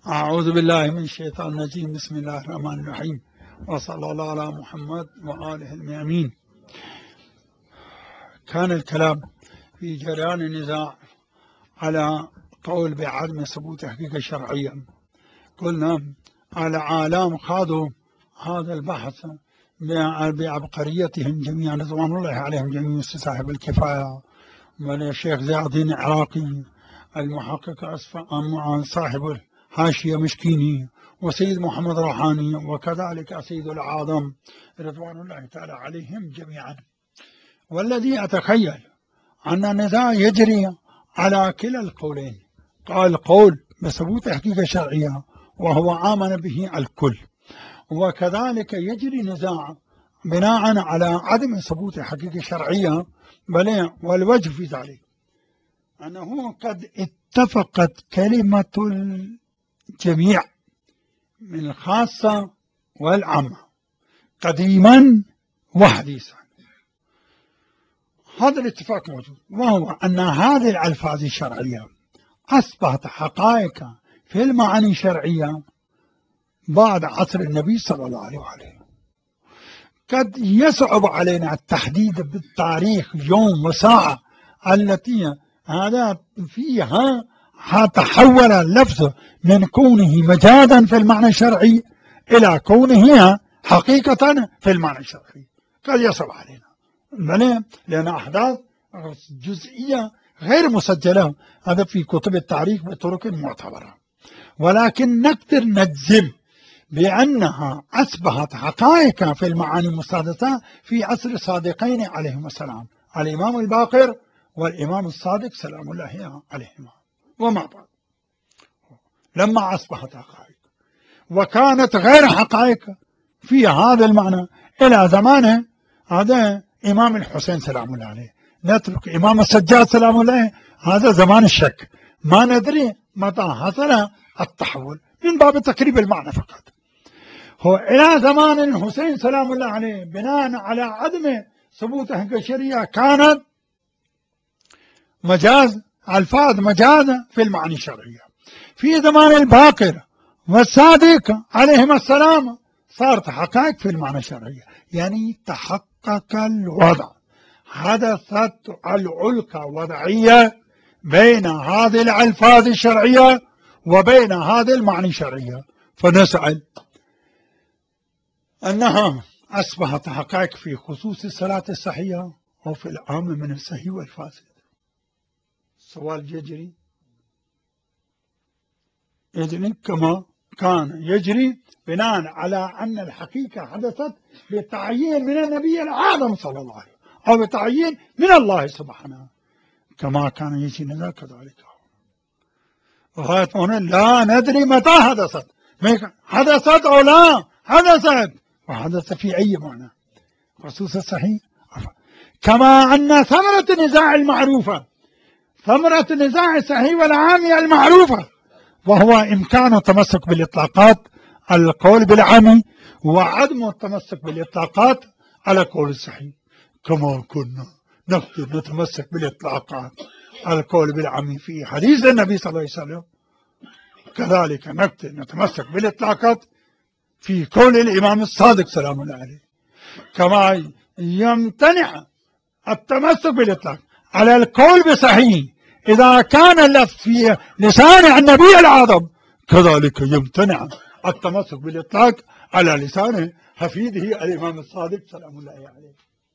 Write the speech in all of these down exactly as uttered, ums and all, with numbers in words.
أعوذ بالله من الشيطان الرجيم. بسم الله الرحمن الرحيم، وصلى الله على محمد وآله الميامين. كان الكلام في جريان النزاع على قول بعدم ثبوت حقيقة شرعية. قلنا العالم خاضوا هذا البحث بعبقريتهم جميعا رضوان الله عليهم جميعا، صاحب الكفاية والشيخ زين الدين العراقي، المحقق صاحب الحاشية مشكيني، وسيد محمد روحاني، وكذلك سيد الأعظم رضوان الله تعالى عليهم جميعا. والذي أتخيل أن النزاع يجري على كلا القولين. قال قول بثبوت حقيقة شرعية وهو آمن به الكل، وكذلك يجري نزاع بناء على عدم ثبوت حقيقة شرعية، بل والوجه في ذلك أنه قد اتفقت كلمة الجميع من الخاصة والعامة قديما وحديثا. هذا الاتفاق موجود، وهو أن هذه الألفاظ الشرعية أصبحت حقائق في المعاني الشرعية بعد عصر النبي صلى الله عليه وسلم. قد يصعب علينا التحديد بالتاريخ يوم وساعة التي هذا فيها تحول اللفظ من كونه مجازا في المعنى الشرعي إلى كونه حقيقة في المعنى الشرعي. قد يصعب علينا لأن أحداث جزئية غير مسجلة هذا في كتب التاريخ بطرق معتبرة، ولكن نقدر نجزم بأنها أصبحت حقائق في المعاني المستحدثة في عصر الصادقين عليهم السلام، الإمام الباقر والإمام الصادق سلام الله عليهما وما بعد. لما أصبحت حقائق وكانت غير حقائق في هذا المعنى إلى زمانه هذا إمام الحسين سلام الله عليه، نترك إمام السجاد سلام الله، هذا زمان الشك، ما ندري متى حصل التحول من باب تقريب المعنى فقط. هو إلى زمان الحسين سلام الله عليه بناء على عدم ثبوت حقيقة شرعية كانت مجاز، ألفاظ مجاز في المعاني الشرعية. في زمان الباقر والصادق عليهما السلام صارت حقائق في المعنى الشرعي، يعني تحقق الوضع، حدثت العلقة وضعية بين هذه الألفاظ الشرعية وبين هذه المعاني الشرعية، فنسأل أنها أصبحت حقائق في خصوص الصلاة الصحيحة وفي العام من الصحيح والفاسد. السؤال يجري يجري كما كان يجري بناء على أن الحقيقة حدثت بتعيين من النبي الأعظم صلى الله عليه وسلم أو بتعيين من الله سبحانه، كما كان يجري نزاع كذلك. وغاية هنا لا ندري متى حدثت، حدثت أو لا حدثت، وحدث في أي معنى خصوص الصحيح. كما أن ثمرة النزاع المعروفة، ثمرة النزاع الصحيح والعام المعروفة، وهو إمكان التمسك بالإطلاقات على القول بالعام وعدم التمسك بالإطلاقات على القول الصحيح. كما كنا نقدر نتمسك بالإطلاقات على القول بالعام في حديث النبي صلى الله عليه وسلم، كذلك نقدر نتمسك بالإطلاقات في قول الإمام الصادق سلام الله عليه. كما يمتنع التمسك بالإطلاق على القول بصحيح إذا كان اللفظ في لسان النبي الأعظم، كذلك يمتنع التمسك بالإطلاق على لسان حفيده الإمام الصادق سلام الله عليه.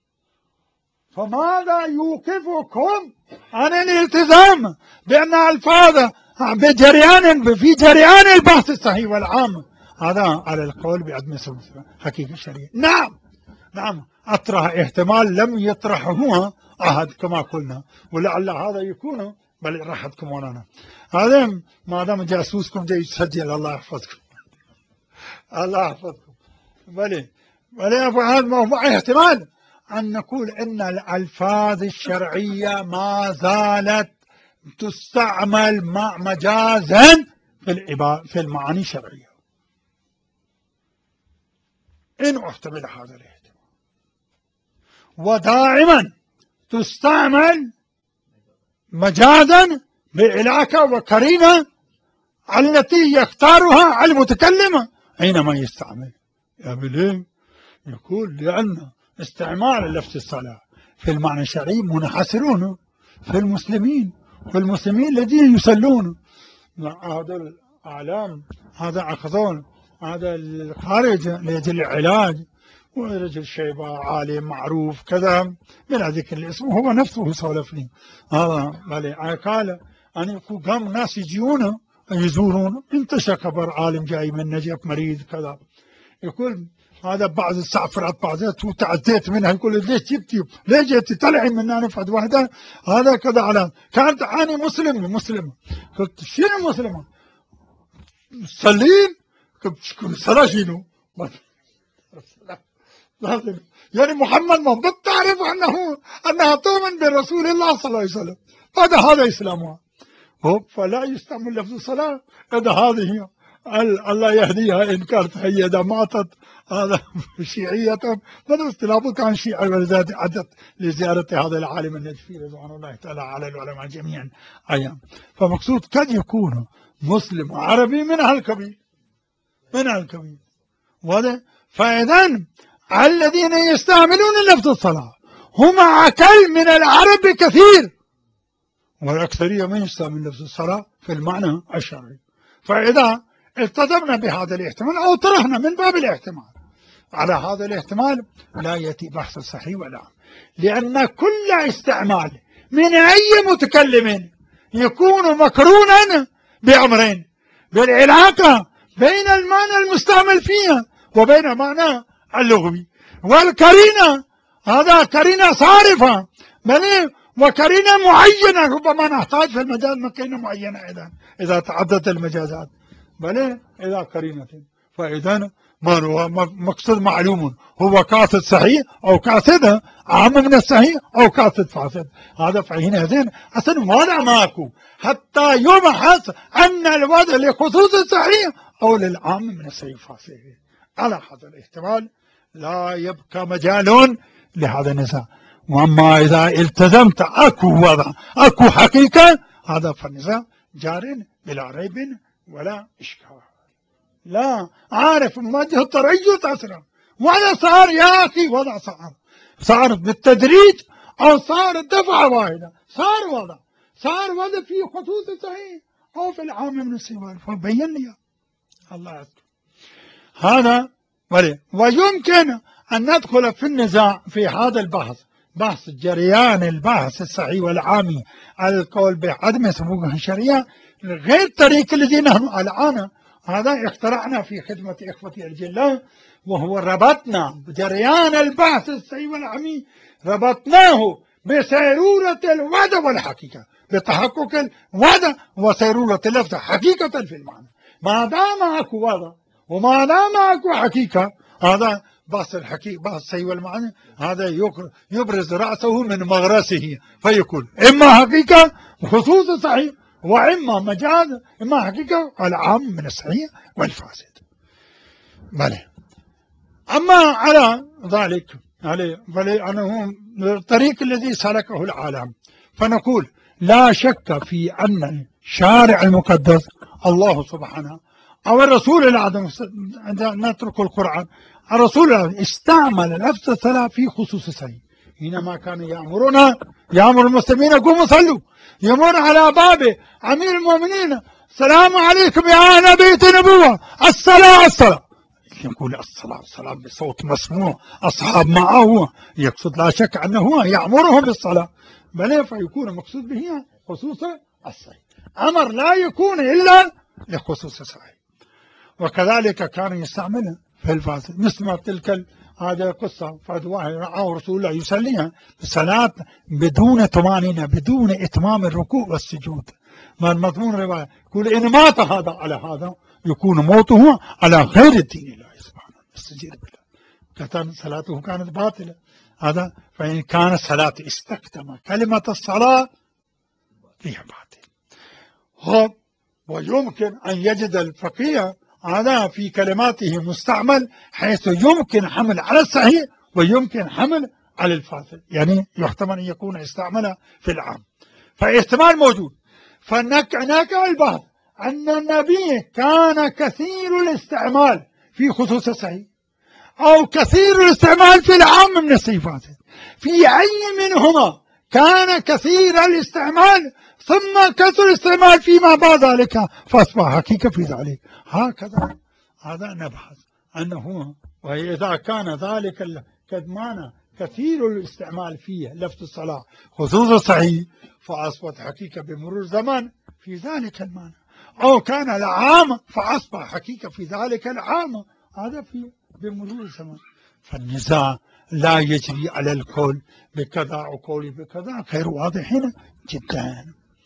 فماذا يوقفكم عن الالتزام بأن ألفاظ بجريان في جريان البحث الصحيح والعام هذا على القول بعدم حقيقة الشريعة؟ نعم نعم، أطرح احتمال لم يطرحه أحد كما قلنا، ولعل هذا يكون بل راحتكم ورانا. هذا ما دام جاسوسكم جاي يسجل، الله يحفظكم الله يحفظكم. بل بل هذا موضوع احتمال أن نقول إن الألفاظ الشرعية ما زالت تستعمل مع مجازا في في المعاني الشرعية، إن احتمل هذا الاحتمال، ودائما تستعمل مجازا بعلاقة وقرينة التي يختارها المتكلم حينما يستعمل. ليه؟ يقول لأن استعمال لفظ الصلاة في المعنى الشرعي منحصرون في المسلمين، في المسلمين الذين يصلون. هذا الأعلام هذا أخذون هذا الخارج لأجل العلاج، ورجل شيبة عالم معروف كذا بلا ذكر الاسم، هو نفسه سولفني هذا بلي قال أن يكون قام ناس يجيون يزورون، انتشر خبر عالم جاي من نجف مريض كذا، يقول هذا بعض السعفرات بعضات وتعزيت منها، يقول ليش جبتي ليش جبتي طلعي من أنا فد واحدة هذا كذا على كانت تعاني مسلم مسلم. قلت شنو مسلمة؟ صلين؟ قلت صلاة شنو؟ يعني محمد ما بتعرف أنه أنها تؤمن برسول الله صلى الله عليه وسلم، هذا هذا إسلامها. فلا يستعمل لفظ الصلاة إذا هذه الله يهديها إن كانت هي إذا ماتت هذا شيعية، بدل اختلافه كان شيعي ولذلك عدت لزيارة هذا العالم النجفي رضوان الله تعالى على العلماء جميعا أيام. فمقصود قد يكون مسلم عربي من هالكبير من هالكبير وهذا. فإذا الذين يستعملون لفظ الصلاة هم أقل من العرب بكثير، والأكثرية من يستعمل لفظ الصلاة في المعنى الشرعي. فإذا التزمنا بهذا الاحتمال أو طرحنا من باب الاحتمال على هذا الاحتمال لا يأتي بحث صحيح ولا، لأن كل استعمال من أي متكلم يكون مقرونا بأمرين: بالعلاقة بين المعنى المستعمل فيها وبين المعنى اللغوي، والقرينة هذا قرينة صارفة بل وقرينة معينة، ربما نحتاج في المجاز قرينة معينة إذا إذا تعددت المجازات بل إذا قرينة. فإذا ما هو مقصد معلوم، هو قاصد صحيح أو قاصد عام من الصحيح أو قاصد فاسد. هذا فحينئذ أصلا وضع ماكو حتى يبحث أن الوضع لخصوص الصحيح أو للعام من الصحيح فاسد. على هذا الاحتمال لا يبقى مجال لهذا النزاع. واما اذا التزمت اكو وضع اكو حقيقه هذا فالنزاع جار بلا ريب ولا اشكال. لا عارف وجه التريث اسرع ولا صار يا اخي وضع صار صار بالتدريج او صار دفعه واحده، صار وضع صار وضع في خصوص صحيح او في العام من السوال. فبين لي الله يذكر هذا ولي. ويمكن أن ندخل في النزاع في هذا البحث، بحث جريان البحث الصحيح والعامي على القول بعدم سبوقه الشريعة غير الطريق الذي نحن الآن هذا اخترعنا في خدمة إخوتي الجلال، وهو ربطنا جريان البحث الصحيح والعامي ربطناه بسيرورة الوضع والحقيقة، بتحقق الوضع وسيرورة اللفظ حقيقة في المعنى. ما دام اكو وضع وما دام اكو حقيقة هذا بحث الحقيقة بحث الصحيح والمعنى هذا يبرز رأسه من مغرسه فيكون إما حقيقة خصوص الصحيح وإما مجاز، إما حقيقة العام من الصحيح والفاسد. بلى أما على ذلك عليه بلى أنه الطريق الذي سلكه العالم، فنقول لا شك في أن الشارع المقدس الله سبحانه أو الرسول الأعظم، نترك القرآن، الرسول استعمل لفظ الصلاة في خصوص الصحيح حينما كان يأمرنا يأمر المسلمين قوموا صلوا، يمر على باب أمير المؤمنين السلام عليكم يا أهل بيت النبوة الصلاة الصلاة، يقول الصلاة الصلاة بصوت مسموع أصحاب معه، يقصد لا شك أنه يأمرهم بالصلاة بل فيكون مقصود به خصوص الصحيح، أمر لا يكون إلا لخصوص الصحيح. وكذلك كان يستعملها في الفاسد مثل ما تلك هذه القصة فهد واحد رآه رسول الله يصليها بصلاة بدون طمأنينة بدون إتمام الركوع والسجود. ما المضمون الرواية يقول إن مات هذا على هذا يكون موته على غير الدين الله سبحانه استجير بالله، كانت صلاته كانت باطلة. هذا فإن كانت صلاة استخدم كلمة الصلاة فيها باطل. هو ويمكن أن يجد الفقيه هذا في كلماته مستعمل حيث يمكن حمل على الصحيح ويمكن حمل على الفاسد، يعني يحتمل أن يكون استعمل في العام، فاحتمال موجود. فهناك هناك البحث أن النبي كان كثير الاستعمال في خصوص الصحيح، أو كثير الاستعمال في العام من الصفات، في أي منهما كان كثير الاستعمال ثم كثر الاستعمال فيما بعد ذلك فأصبح حقيقة في ذلك. هكذا هذا نبحث أنه، وإذا كان ذلك الكدمان كثير الاستعمال فيه لفظ الصلاة خصوص الصحيح فأصبحت حقيقة بمرور الزمان في ذلك المعنى، أو كان العام فأصبح حقيقة في ذلك العام، هذا في بمرور الزمان. فالنزاع لا يجري على القول بكذا أو قولي بكذا غير واضح هنا جدا.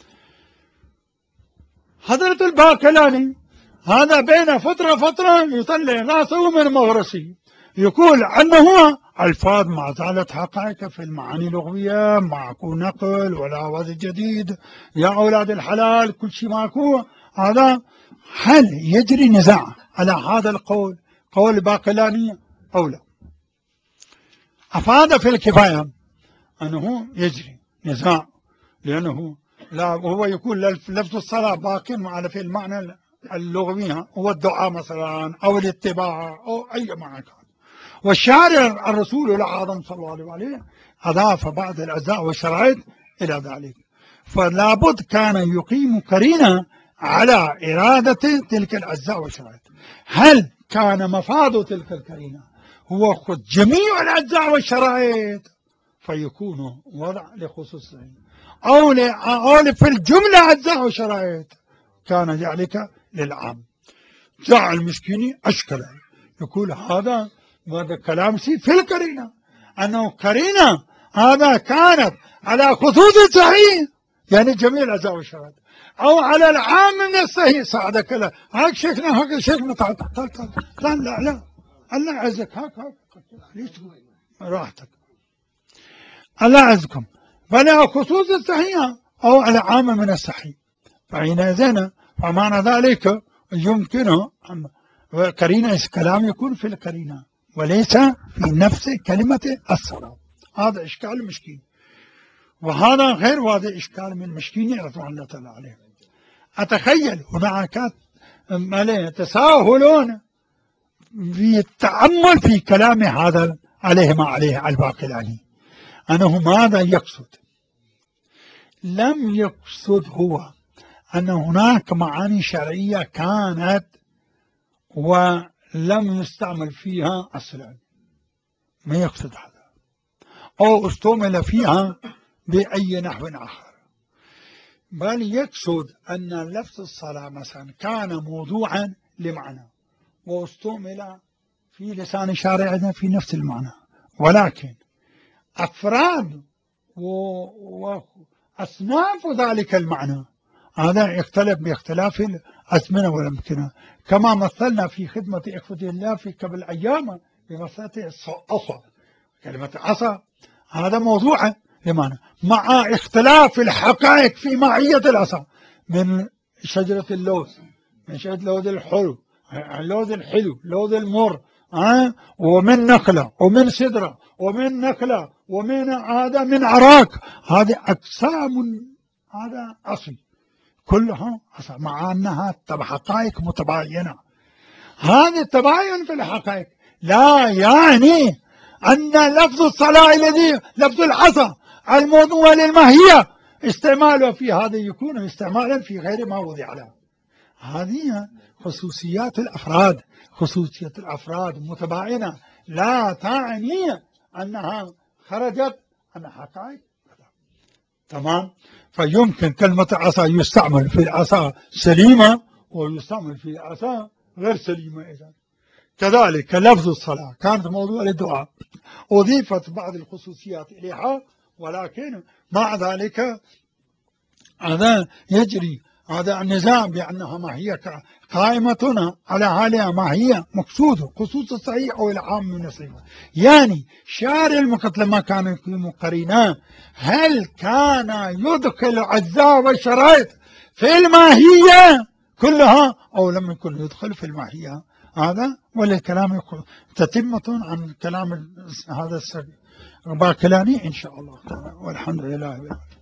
حضرة الباقلاني هذا بين فترة فترة يطلع راسه من مغرسي يقول أنه ألفاظ ما زالت حقائق في المعاني اللغوية، ماكو نقل ولا وضع جديد، يا أولاد الحلال كل شيء ماكو. هذا هل يجري نزاع على هذا القول قول الباقلاني أو لا؟ أفاد في الكفاية أنه يجري نزاع، لأنه لا هو يقول لفظ الصلاة باق على في المعنى اللغوي هو الدعاء مثلا أو الاتباع أو أي معنى كان، والشارع الرسول الأعظم صلى الله عليه وسلم أضاف بعض الأجزاء والشرائط إلى ذلك، فلا بد كان يقيم قرينة على إرادة تلك الأجزاء والشرائط. هل كان مفاد تلك القرينة هو خذ جميع الأجزاء والشرائط فيكون وضع لخصوصه، أو أو في الجملة أجزاء وشرائط كان ذلك للعام. جاء المسكيني أشكل يقول هذا هذا كلام سي في القرينة، أنه قرينة هذا كانت على خصوص الصحيح يعني جميع الأجزاء والشرائط، أو على العام من الصحيح. صعدك كلا هاك شيخنا هاك شيخنا تعال تعال تعال لا لا لا الله يعزك هاك هاك ليش راحتك الله يعزكم، فلا خصوص الصحيح أو على عام من الصحيح. فحينئذ فمعنى ذلك يمكنه قرينة كلام يكون في القرينة وليس في نفس كلمة الصلاة. هذا إشكال مشكين، وهذا غير واضح إشكال من مشكين رضوان الله تعالى عليه. أتخيل هناك تساهلون في التأمل في كلام هذا عليه ما عليه الباقلاني، أنه ماذا يقصد؟ لم يقصد هو أن هناك معاني شرعية كانت ولم يستعمل فيها أصلا، ما يقصد هذا، أو استعمل فيها بأي نحو آخر، بل يقصد أن لفظ الصلاة مثلا كان موضوعا لمعنى واستعمل في لسان شارعنا في نفس المعنى، ولكن أفراد وأصناف ذلك المعنى هذا يختلف باختلاف الأزمنة والأمكنة، كما مثلنا في خدمة إخوة الله في قبل أيام بمسألة عصا. كلمة عصا هذا موضوع لمعنى مع اختلاف الحقائق في معية العصا، من شجرة اللوز، من شجرة اللوز الحلو، اللوز الحلو، اللوز المر، أه؟ ومن نخلة ومن سدرة ومن نخلة ومن هذا من عراك، هذه أقسام هذا أصل كلها مع أنها حقائق متباينة. هذا التباين في الحقائق لا يعني أن لفظ الصلاة الذي لفظ العصا الموضوع للماهية استعماله في هذا يكون استعمالا في غير ما وضع له. هذه خصوصيات الأفراد، خصوصيات الأفراد متباينة لا تعني أنها خرجت عن حقائق. تمام. فيمكن كلمة عصا يستعمل في العصا سليمة ويستعمل في العصا غير سليمة. إذا كذلك لفظ الصلاة كانت موضوع للدعاء، أضيفت بعض الخصوصيات إليها، ولكن مع ذلك هذا يجري هذا النظام بأنها ما هي قائمة على حالها ما هي مقصود خصوص الصحيح أو العام من الصفة. يعني شارع المقتل ما كان يقيم قرينان، هل كان يدخل أجزاء والشرائط في الماهية كلها أو لم يكن يدخل في الماهية؟ هذا والكلام يقول تتمة عن كلام هذا السبب باقلاني إن شاء الله، والحمد لله.